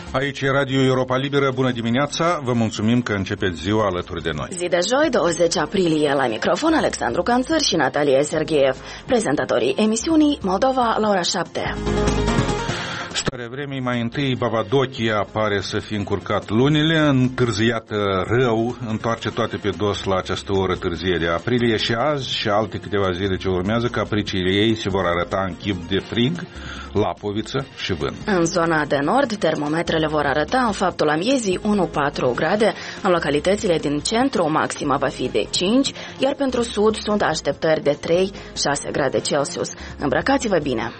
Aici e Radio Europa Liberă, bună dimineața, vă mulțumim că începeți ziua alături de noi. Zi de joi, 20 aprilie, la microfon Alexandru Canțăr și Natalia Sergeev, prezentatorii emisiunii Moldova la ora 7. Starea vremii, mai întâi Bavadochia pare să fi încurcat lunile, întârziată rău, întoarce toate pe dos la această oră târzie de aprilie și azi și alte câteva zile ce urmează, capriciile ei se vor arăta în chip de frig, lapoviță și vânt. În zona de nord, termometrele vor arăta în faptul amiezii 1-4 grade, în localitățile din centru maxima va fi de 5, iar pentru sud sunt așteptări de 3-6 grade Celsius. Îmbrăcați-vă bine!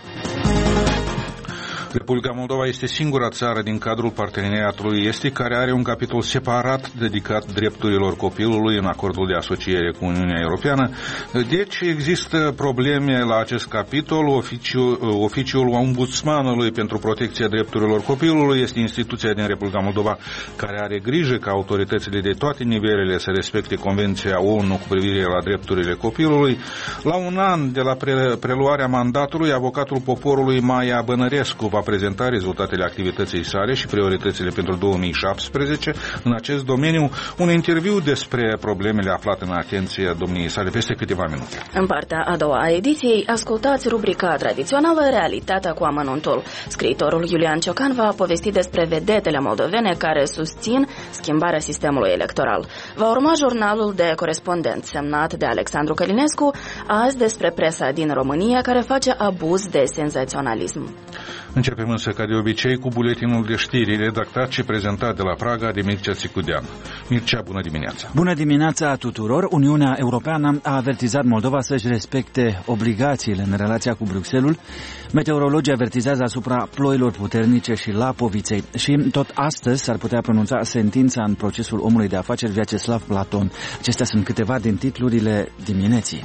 Republica Moldova este singura țară din cadrul parteneriatului estic care are un capitol separat dedicat drepturilor copilului în acordul de asociere cu Uniunea Europeană. Deci există probleme la acest capitol. Oficiul Ombudsmanului pentru protecția drepturilor copilului este instituția din Republica Moldova care are grijă ca autoritățile de toate nivelele să respecte Convenția ONU cu privire la drepturile copilului. La un an de la preluarea mandatului, avocatul poporului Maia Bănărescu va prezenta rezultatele activității sale și prioritățile pentru 2017 în acest domeniu. Un interviu despre problemele aflate în atenție domniei sale peste câteva minute. În partea a doua a ediției, ascultați rubrica tradițională Realitatea cu amănuntul. Scriitorul Iulian Ciocan va povesti despre vedetele moldovene care susțin schimbarea sistemului electoral. Va urma jurnalul de corespondent semnat de Alexandru Călinescu, azi despre presa din România care face abuz de senzaționalism. Începem însă, ca de obicei, cu buletinul de știri redactat și prezentat de la Praga de Mircea Țicudean. Mircea, bună dimineața! Bună dimineața tuturor! Uniunea Europeană a avertizat Moldova să-și respecte obligațiile în relația cu Bruxelles. Meteorologii avertizează asupra ploilor puternice și lapoviței. Și tot astăzi s-ar putea pronunța sentința în procesul omului de afaceri Vyacheslav Platon. Acestea sunt câteva din titlurile dimineții.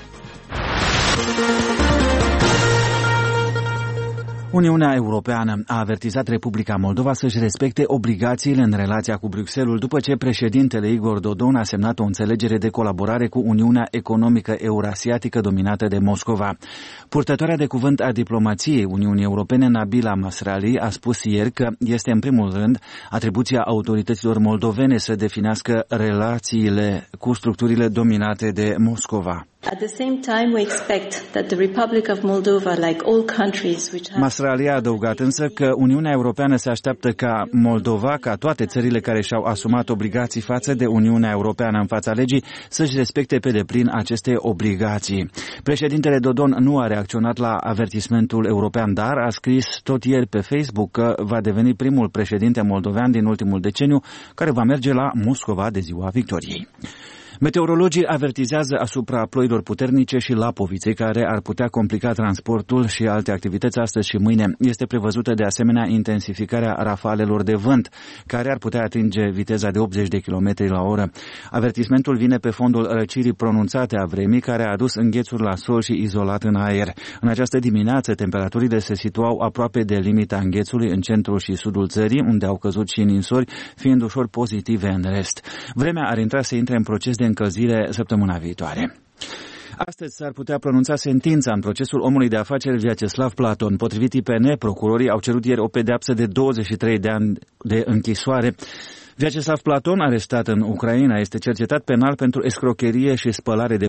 Uniunea Europeană a avertizat Republica Moldova să-și respecte obligațiile în relația cu Bruxelles după ce președintele Igor Dodon a semnat o înțelegere de colaborare cu Uniunea Economică Eurasiatică dominată de Moscova. Purtătoarea de cuvânt a diplomației Uniunii Europene, Nabila Masrali, a spus ieri că este în primul rând atribuția autorităților moldovene să definească relațiile cu structurile dominate de Moscova. At the same time, we expect that the Republic of Moldova, like all countries which have... Masrali a adăugat însă că Uniunea Europeană se așteaptă ca Moldova, ca toate țările care și-au asumat obligații față de Uniunea Europeană în fața legii, să-și respecte pe deplin aceste obligații. Președintele Dodon nu a reacționat la avertismentul european, dar a scris tot ieri pe Facebook că va deveni primul președinte moldovean din ultimul deceniu care va merge la Moscova de ziua victoriei. Meteorologii avertizează asupra ploilor puternice și lapoviței care ar putea complica transportul și alte activități astăzi și mâine. Este prevăzută de asemenea intensificarea rafalelor de vânt, care ar putea atinge viteza de 80 de km la oră. Avertismentul vine pe fondul răcirii pronunțate a vremii, care a adus înghețuri la sol și izolat în aer. În această dimineață, temperaturile se situau aproape de limita înghețului în centrul și sudul țării, unde au căzut și ninsori, fiind ușor pozitive în rest. Vremea ar intra să intre în proces de încălzire săptămâna viitoare. Astăzi s-ar putea pronunța sentința în procesul omului de afaceri Vyacheslav Platon. Potrivit IPN, procurorii au cerut ieri o pedeapsă de 23 de ani de închisoare. Vyacheslav Platon, arestat în Ucraina, este cercetat penal pentru escrocherie și spălare de